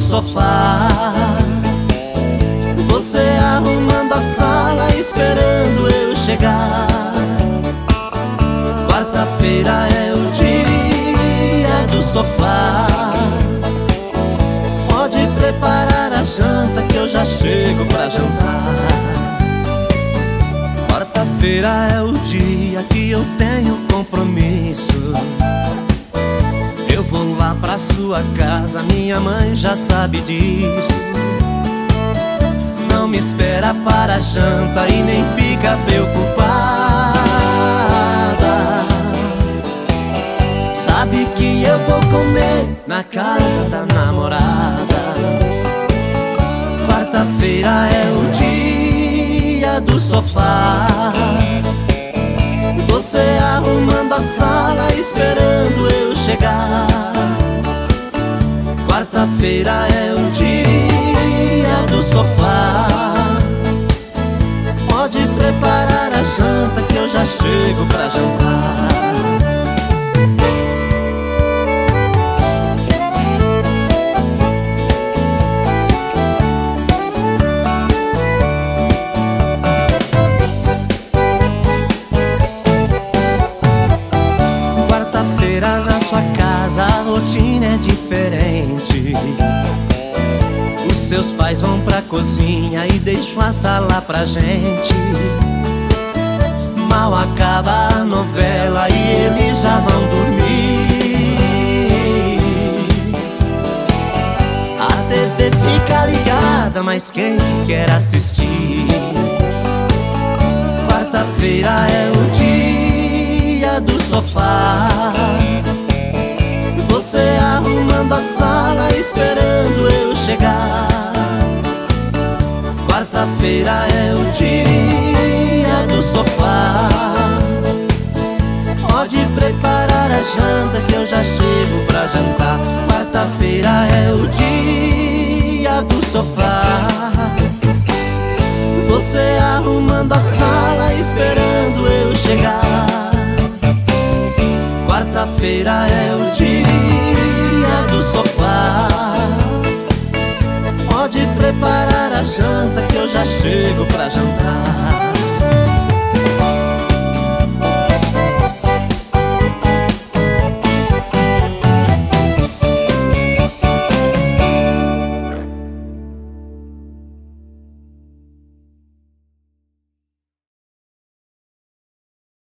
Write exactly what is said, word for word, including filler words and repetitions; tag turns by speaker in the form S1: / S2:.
S1: sofá. Você arrumando a sala, esperando eu chegar. Quarta-feira é o dia do sofá. Pode preparar a janta que eu já chego pra jantar. Quarta-feira é o dia que eu tenho compromisso. Eu vou lá pra sua casa, minha mãe já sabe disso. Não me espera para a janta e nem fica preocupada. Sabe que eu vou comer na casa da namorada. Quarta-feira é o dia do sofá. Você arrumando a sala, esperando eu chegar. Quarta-feira é o dia do sofá. Pode preparar a janta que eu já chego pra jantar. Na sua casa a rotina é diferente. Os seus pais vão pra cozinha e deixam a sala pra gente. Mal acaba a novela e eles já vão dormir. A T V fica ligada, mas quem quer assistir? Quarta-feira é o dia do sofá. Você arrumando a sala, esperando eu chegar. Quarta-feira é o dia do sofá. Pode preparar a janta que eu já chego pra jantar. Quarta-feira é o dia do sofá. Você arrumando a sala, esperando eu chegar. Quarta-feira é o dia do sofá. Pode preparar a janta que eu já chego pra jantar.